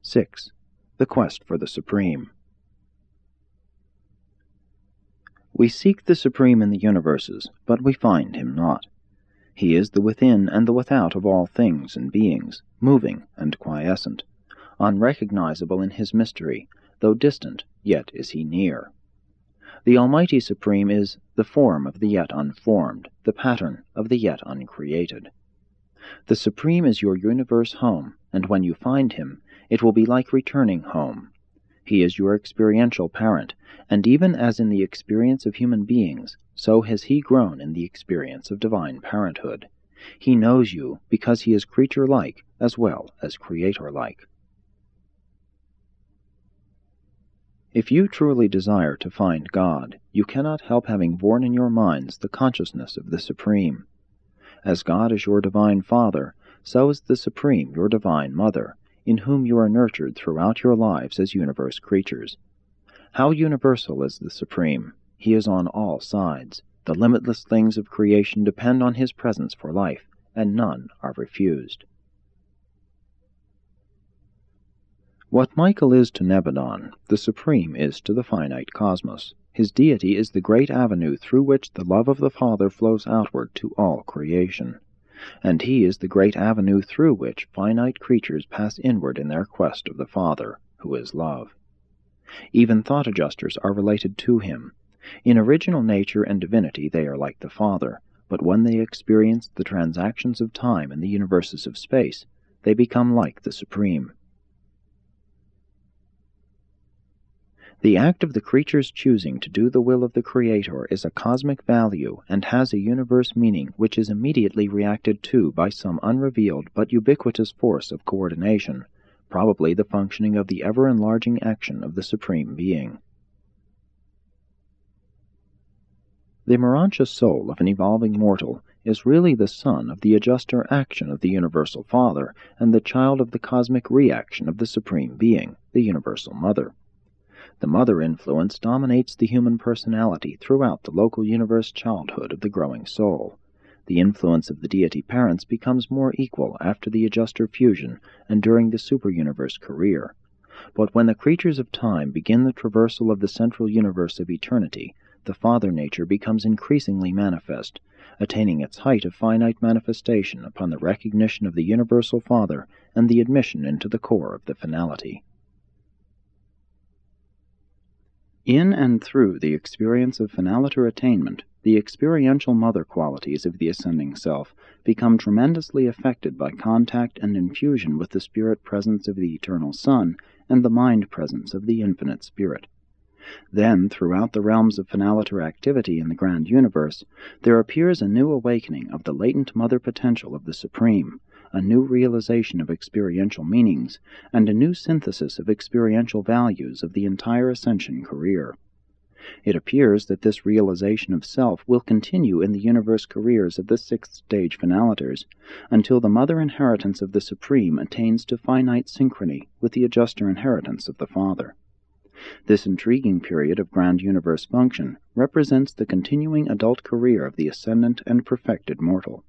6. The Quest for the Supreme. We seek the Supreme in the universes, but we find him not. He is the within and the without of all things and beings, moving and quiescent, unrecognizable in his mystery, though distant, yet is he near. The Almighty Supreme is the form of the yet unformed, the pattern of the yet uncreated. The Supreme is your universe home, and when you find him, it will be like returning home. He is your experiential parent, and even as in the experience of human beings, so has he grown in the experience of divine parenthood. He knows you because he is creature-like as well as creator-like. If you truly desire to find God, you cannot help having born in your minds the consciousness of the Supreme. As God is your divine Father, so is the Supreme your divine Mother, in whom you are nurtured throughout your lives as universe creatures. How universal is the Supreme! He is on all sides. The limitless things of creation depend on his presence for life, and none are refused. What Michael is to Nebadon, the Supreme is to the finite cosmos. His deity is the great avenue through which the love of the Father flows outward to all creation, and he is the great avenue through which finite creatures pass inward in their quest of the Father, who is love. Even thought adjusters are related to him. In original nature and divinity they are like the Father, but when they experience the transactions of time and the universes of space, they become like the Supreme. The act of the creature's choosing to do the will of the Creator is a cosmic value and has a universe meaning which is immediately reacted to by some unrevealed but ubiquitous force of coordination, probably the functioning of the ever-enlarging action of the Supreme Being. The Morontia soul of an evolving mortal is really the son of the adjuster action of the Universal Father and the child of the cosmic reaction of the Supreme Being, the Universal Mother. The mother influence dominates the human personality throughout the local universe childhood of the growing soul. The influence of the deity parents becomes more equal after the adjuster fusion and during the super-universe career. But when the creatures of time begin the traversal of the central universe of eternity, the father nature becomes increasingly manifest, attaining its height of finite manifestation upon the recognition of the Universal Father and the admission into the core of the finality. In and through the experience of finaliter attainment, the experiential mother qualities of the ascending self become tremendously affected by contact and infusion with the spirit presence of the Eternal Son and the mind presence of the Infinite Spirit. Then, throughout the realms of finaliter activity in the grand universe, there appears a new awakening of the latent mother potential of the Supreme, a new realization of experiential meanings, and a new synthesis of experiential values of the entire ascension career. It appears that this realization of self will continue in the universe careers of the sixth stage finaliters, until the mother inheritance of the Supreme attains to finite synchrony with the adjuster inheritance of the Father. This intriguing period of grand universe function represents the continuing adult career of the ascendant and perfected mortal.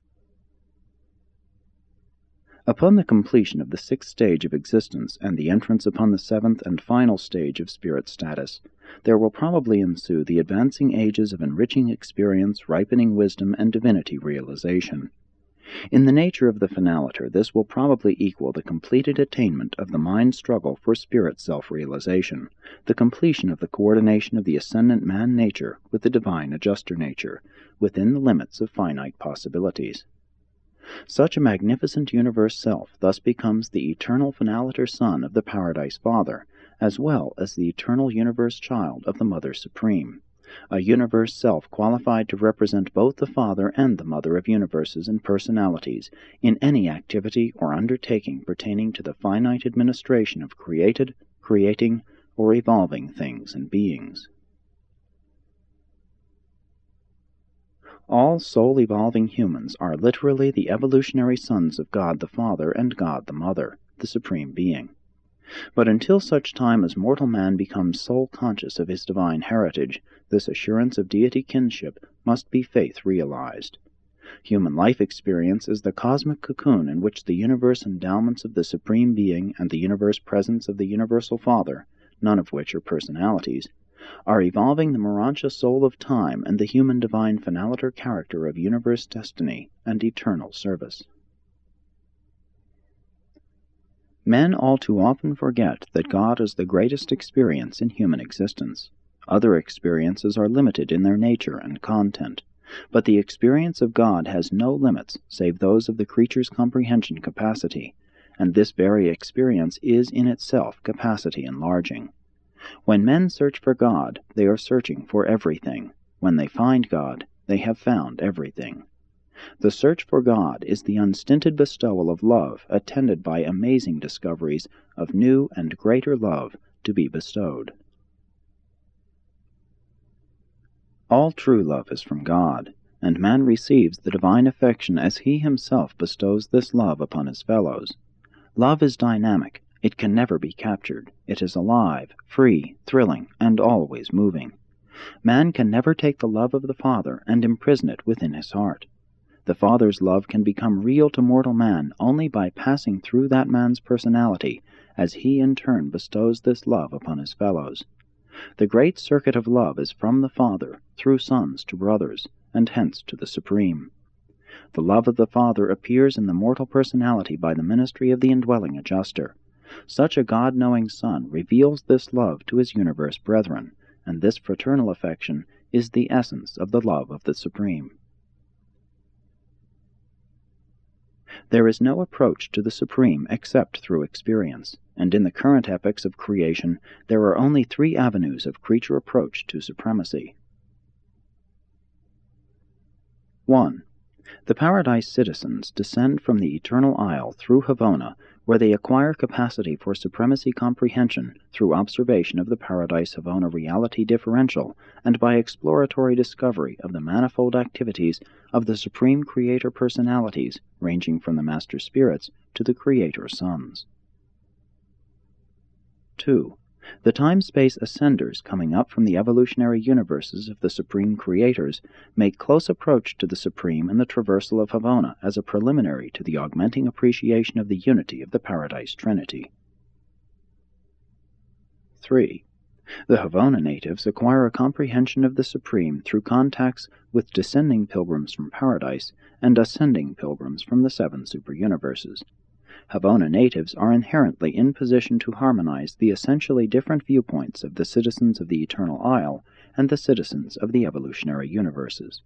Upon the completion of the sixth stage of existence and the entrance upon the seventh and final stage of spirit status, there will probably ensue the advancing ages of enriching experience, ripening wisdom, and divinity realization. In the nature of the finaliter, this will probably equal the completed attainment of the mind struggle for spirit self-realization, the completion of the coordination of the ascendant man nature with the divine adjuster nature, within the limits of finite possibilities. Such a magnificent universe self thus becomes the eternal finaliter son of the Paradise Father, as well as the eternal universe child of the Mother Supreme, a universe self qualified to represent both the Father and the Mother of universes and personalities in any activity or undertaking pertaining to the finite administration of created, creating, or evolving things and beings. All soul-evolving humans are literally the evolutionary sons of God the Father and God the Mother, the Supreme Being. But until such time as mortal man becomes soul-conscious of his divine heritage, this assurance of deity kinship must be faith-realized. Human life experience is the cosmic cocoon in which the universe endowments of the Supreme Being and the universe presence of the Universal Father, none of which are personalities, are evolving the Morontia soul of time and the human divine finaliter character of universe destiny and eternal service. Men all too often forget that God is the greatest experience in human existence. Other experiences are limited in their nature and content, but the experience of God has no limits save those of the creature's comprehension capacity, and this very experience is in itself capacity enlarging. When men search for God, they are searching for everything. When they find God, they have found everything. The search for God is the unstinted bestowal of love, attended by amazing discoveries of new and greater love to be bestowed. All true love is from God, and man receives the divine affection as he himself bestows this love upon his fellows. Love is dynamic. It can never be captured. It is alive, free, thrilling, and always moving. Man can never take the love of the Father and imprison it within his heart. The Father's love can become real to mortal man only by passing through that man's personality, as he in turn bestows this love upon his fellows. The great circuit of love is from the Father, through sons to brothers, and hence to the Supreme. The love of the Father appears in the mortal personality by the ministry of the indwelling adjuster. Such a God-knowing Son reveals this love to his universe brethren, and this fraternal affection is the essence of the love of the Supreme. There is no approach to the Supreme except through experience, and in the current epochs of creation there are only 3 avenues of creature approach to supremacy. 1. The Paradise citizens descend from the Eternal Isle through Havona, where they acquire capacity for supremacy comprehension through observation of the Paradise-Havona reality differential and by exploratory discovery of the manifold activities of the Supreme Creator personalities, ranging from the Master Spirits to the Creator Sons. 2. The time-space ascenders coming up from the evolutionary universes of the Supreme Creators make close approach to the Supreme in the traversal of Havona as a preliminary to the augmenting appreciation of the unity of the Paradise Trinity. 3. The Havona natives acquire a comprehension of the Supreme through contacts with descending pilgrims from Paradise and ascending pilgrims from the 7 superuniverses. Havona natives are inherently in position to harmonize the essentially different viewpoints of the citizens of the Eternal Isle and the citizens of the evolutionary universes.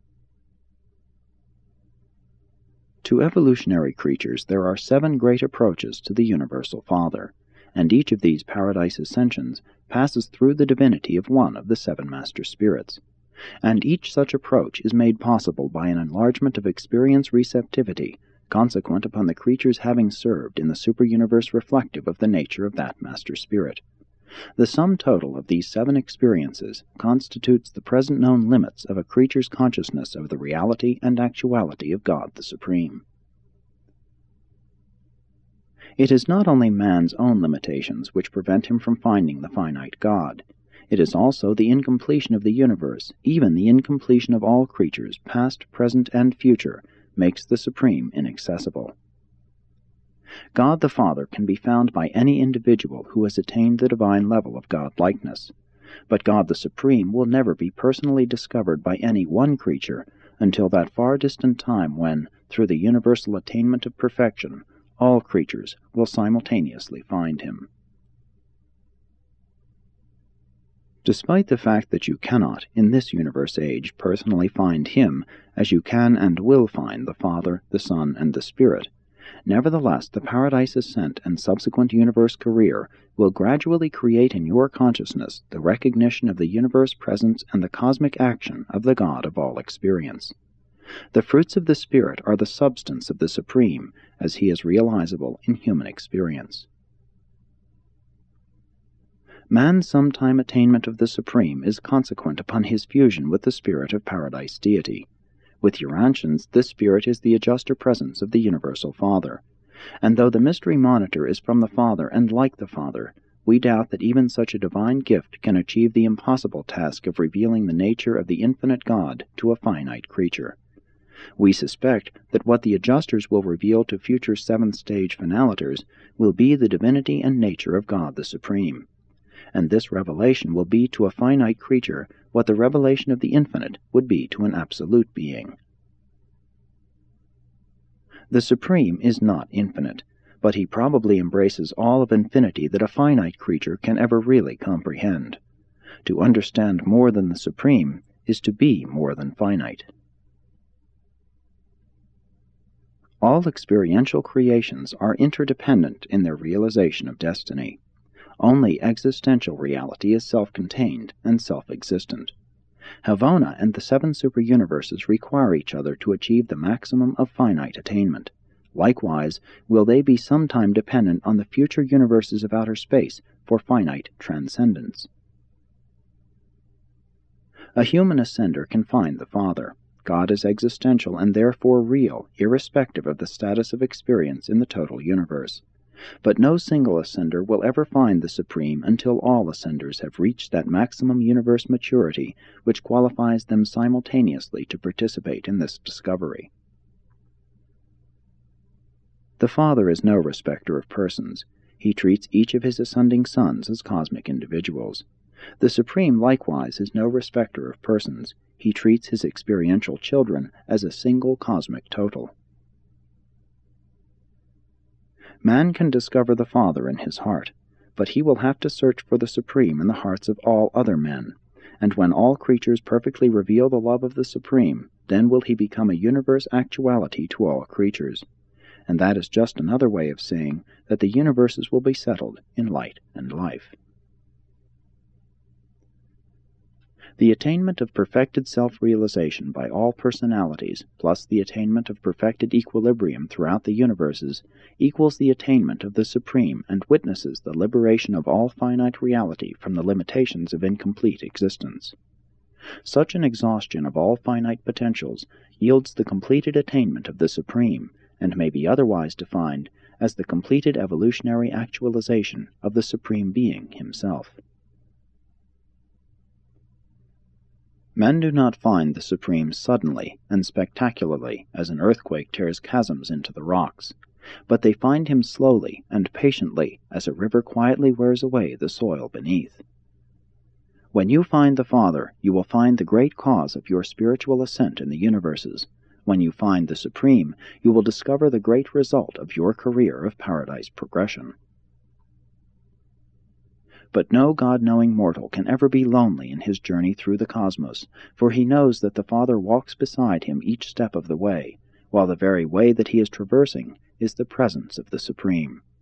To evolutionary creatures there are 7 great approaches to the Universal Father, and each of these Paradise ascensions passes through the divinity of one of the 7 Master Spirits, and each such approach is made possible by an enlargement of experience receptivity, consequent upon the creature's having served in the superuniverse reflective of the nature of that Master Spirit. The sum total of these 7 experiences constitutes the present known limits of a creature's consciousness of the reality and actuality of God the Supreme. It is not only man's own limitations which prevent him from finding the finite God. It is also the incompletion of the universe, even the incompletion of all creatures, past, present, and future, makes the Supreme inaccessible. God the Father can be found by any individual who has attained the divine level of God-likeness, but God the Supreme will never be personally discovered by any one creature until that far distant time when, through the universal attainment of perfection, all creatures will simultaneously find him. Despite the fact that you cannot, in this universe age, personally find him, as you can and will find the Father, the Son, and the Spirit, nevertheless the Paradise ascent and subsequent universe career will gradually create in your consciousness the recognition of the universe presence and the cosmic action of the God of all experience. The fruits of the Spirit are the substance of the Supreme, as he is realizable in human experience. Man's sometime attainment of the Supreme is consequent upon his fusion with the Spirit of Paradise Deity. With Urantians, this Spirit is the adjuster presence of the Universal Father, and though the Mystery Monitor is from the Father and like the Father, we doubt that even such a divine gift can achieve the impossible task of revealing the nature of the infinite God to a finite creature. We suspect that what the adjusters will reveal to future seventh-stage finaliters will be the divinity and nature of God the Supreme, and this revelation will be to a finite creature what the revelation of the infinite would be to an absolute being. The Supreme is not infinite, but he probably embraces all of infinity that a finite creature can ever really comprehend. To understand more than the Supreme is to be more than finite. All experiential creations are interdependent in their realization of destiny. Only existential reality is self-contained and self-existent. Havona and the seven superuniverses require each other to achieve the maximum of finite attainment. Likewise, will they be sometime dependent on the future universes of outer space for finite transcendence. A human ascender can find the Father. God is existential and therefore real, irrespective of the status of experience in the total universe. But no single ascender will ever find the Supreme until all ascenders have reached that maximum universe maturity which qualifies them simultaneously to participate in this discovery. The Father is no respecter of persons. He treats each of his ascending sons as cosmic individuals. The Supreme likewise is no respecter of persons. He treats his experiential children as a single cosmic total. Man can discover the Father in his heart, but he will have to search for the Supreme in the hearts of all other men, and when all creatures perfectly reveal the love of the Supreme, then will he become a universe actuality to all creatures. And that is just another way of saying that the universes will be settled in light and life. The attainment of perfected self-realization by all personalities, plus the attainment of perfected equilibrium throughout the universes, equals the attainment of the Supreme and witnesses the liberation of all finite reality from the limitations of incomplete existence. Such an exhaustion of all finite potentials yields the completed attainment of the Supreme, and may be otherwise defined as the completed evolutionary actualization of the Supreme Being himself. Men do not find the Supreme suddenly and spectacularly as an earthquake tears chasms into the rocks, but they find him slowly and patiently as a river quietly wears away the soil beneath. When you find the Father, you will find the great cause of your spiritual ascent in the universes. When you find the Supreme, you will discover the great result of your career of paradise progression. But no God-knowing mortal can ever be lonely in his journey through the cosmos, for he knows that the Father walks beside him each step of the way, while the very way that he is traversing is the presence of the Supreme.